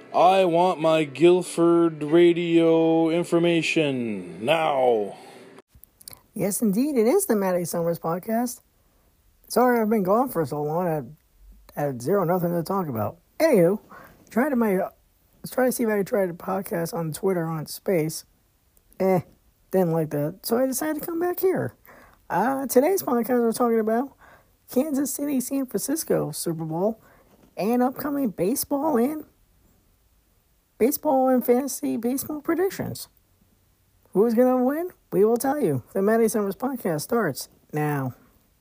I want my Guilford radio information now. Yes, indeed, it is the Matty Summers podcast. Sorry I've been gone for so long. I had nothing to talk about. Anywho, let's try to see if I can try to podcast on Twitter on Space. Didn't like that. So I decided to come back here. Today's podcast we're talking about Kansas City, San Francisco Super Bowl and upcoming baseball and fantasy baseball predictions. Who's going to win? We will tell you. The Matty Summers podcast starts now.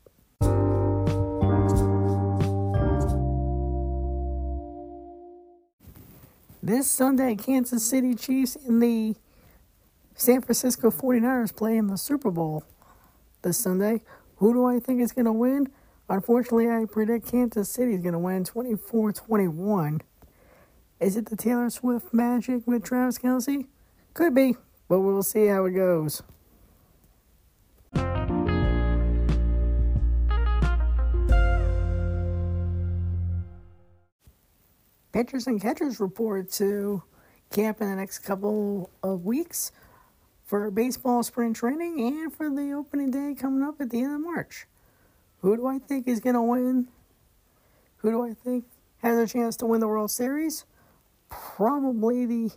This Sunday, Kansas City Chiefs and the San Francisco 49ers play in the Super Bowl this Sunday. Who do I think is going to win? Unfortunately, I predict Kansas City is going to win 24-21. Is it the Taylor Swift magic with Travis Kelce? Could be, but we'll see how it goes. Pitchers and catchers report to camp in the next couple of weeks for baseball spring training and for the opening day coming up at the end of March. Who do I think is going to win? Who do I think has a chance to win the World Series? Probably the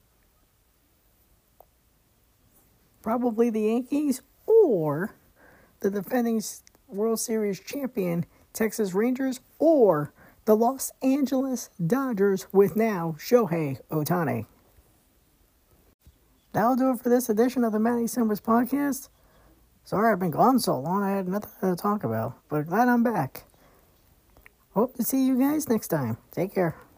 Yankees or the defending World Series champion Texas Rangers or the Los Angeles Dodgers with now Shohei Ohtani. That'll do it for this edition of the Matty Summers podcast. Sorry I've been gone so long, I had nothing to talk about, but glad I'm back. Hope to see you guys next time. Take care.